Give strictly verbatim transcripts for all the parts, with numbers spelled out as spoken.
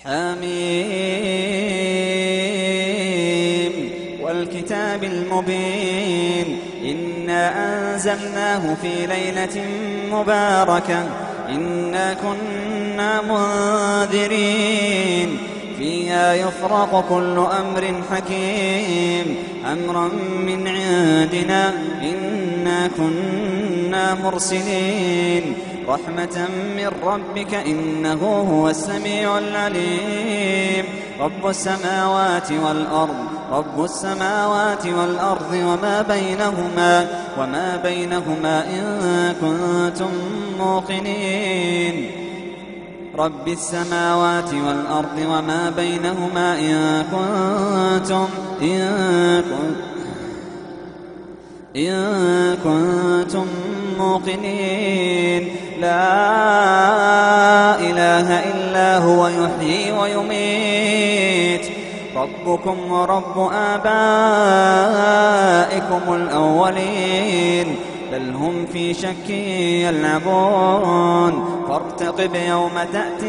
حميم والكتاب المبين إنا أنزلناه في ليلة مباركة إنا كنا منذرين فيها يفرق كل أمر حكيم أمرا من عندنا إنا كنا مرسلين رحمة من ربك إنه هو السميع العليم رب السماوات والأرض رب السماوات والأرض وما بينهما وما بينهما إن كنتم موقنين رب السماوات والأرض وما بينهما إن كنتم إن كنتم إن كنتم موقنين لا إله إلا هو يحيي ويميت ربكم ورب آبائكم الأولين بل هم في شك يلعبون فارتقب يوم تأتي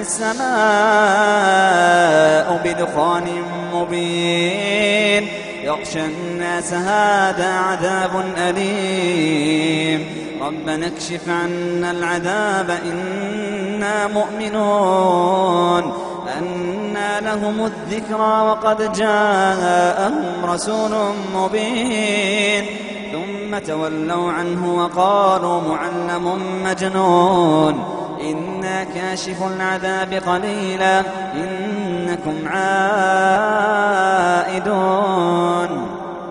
السماء بدخان مبين يغشى الناس هذا عذاب أليم ربنا اكشف عنا العذاب إنا مؤمنون أنى لهم الذكرى وقد جاءهم رسول مبين ثم تولوا عنه وقالوا معلم مجنون إنا كاشف العذاب قليلا إنكم عائدون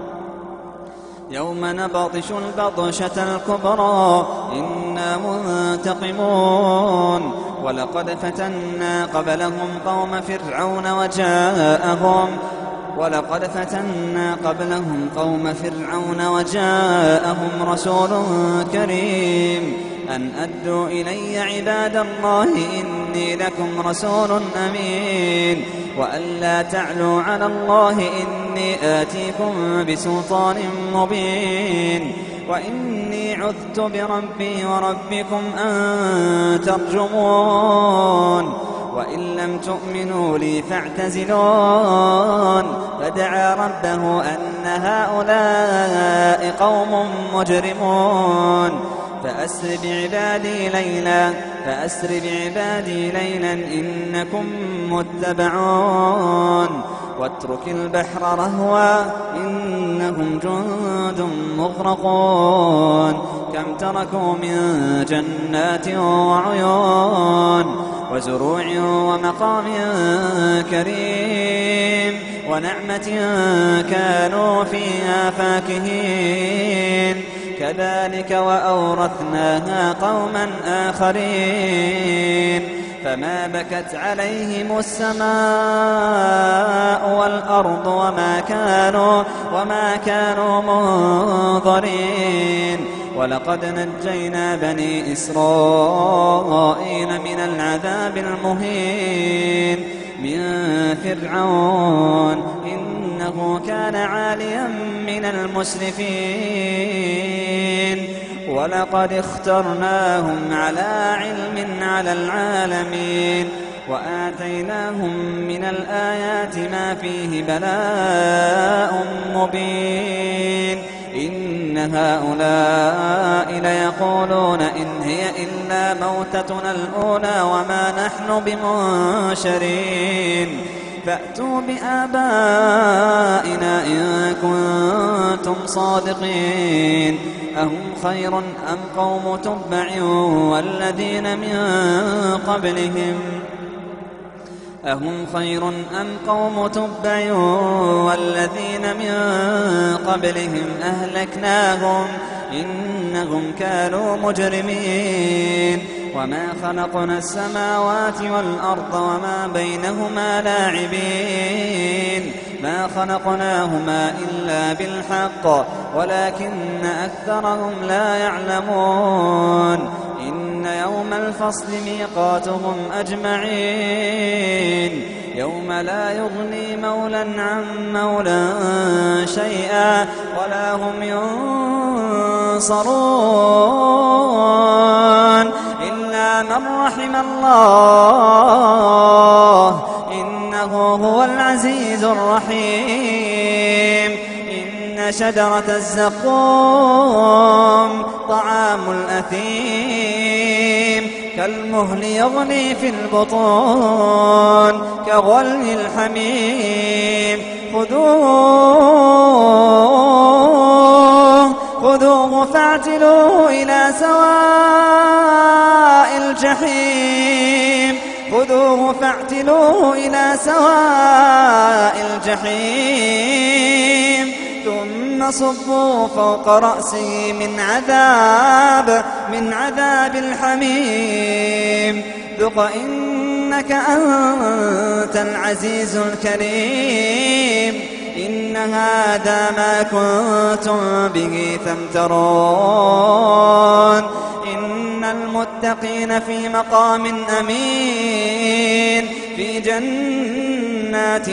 يوم نبطش البطشة الكبرى إنا منتقمون ولقد فتنا قبلهم قوم فرعون وجاءهم ولقد فتنا قبلهم قوم فرعون وجاءهم رسول كريم أن أدوا إلي عباد الله إني لكم رسول أمين وأن لا تعلوا على الله إني آتيكم بسلطان مبين وإني عذت بربي وربكم أن ترجمون وإن لم تؤمنوا لي فاعتزلون فدعا ربه أن هؤلاء قوم مجرمون فأسر بعبادي ليلا فأسر بعبادي ليلا إنكم متبعون واترك البحر رهوا إنهم جند مغرقون كم تركوا من جنات وعيون وزروع ومقام كريم ونعمة كانوا فيها فاكهين كذلك وأورثناها قوما آخرين فما بكت عليهم السماء والأرض وما كانوا وما كانوا منظرين ولقد نجينا بني إسرائيل من العذاب المهين من فرعون إنه كان عاليا من المسرفين ولقد اخترناهم على علم على العالمين وآتيناهم من الآيات ما فيه بلاء مبين إن هؤلاء ليقولون إن هي إلا موتتنا الأولى وما نحن بمنشرين فأتوا بآبائنا إن كنتم صادقين أهم خير أم قوم تبع والذين من قبلهم أهم خير أم قوم تبع والذين من قبلهم أهلكناهم إنهم كانوا مجرمين وما خلقنا السماوات والأرض وما بينهما لاعبين ما خلقناهما إلا بالحق ولكن أكثرهم لا يعلمون إن يوم الفصل ميقاتهم أجمعين يوم لا يغني مولى عن مولى شيئا ولا هم ينصرون إلا من رحم الله إن إنه هو العزيز الرحيم. إن شجرة الزقوم طعام الأثيم كالمهل يغلي في البطون كغلي الحميم خذوه خذوه فاعتلوه إلى سواء الجحيم خذوه فاعتلوه إلى سواء الجحيم ثم صبوا فوق رأسه من عذاب من عذاب الحميم ذق إنك أنت العزيز الكريم. إن هذا ما كنتم به تمترون. إن المتقين في مقام أمين في جنات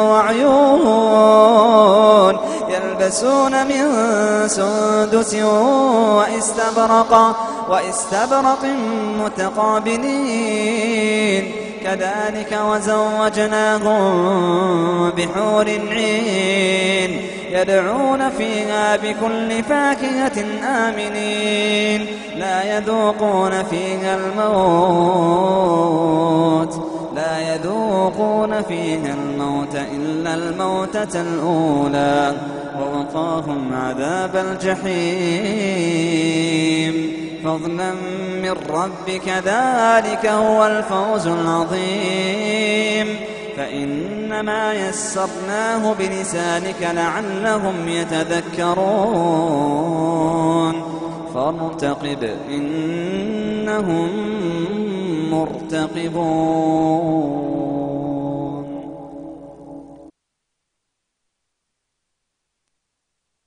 وعيون يلبسون من سندس واستبرق واستبرق متقابلين كذلك وزوجناهم بحور عين يدعون فيها بكل فاكهة آمنين لا يذوقون فيها الموت لا يذوقون فيها الموت إلا الموتة الأولى ووقاهم عذاب الجحيم فضلا من ربك ذلك هو الفوز العظيم. فإنما يسرناه بلسانك لعلهم يتذكرون فارتقب إنهم مرتقبون.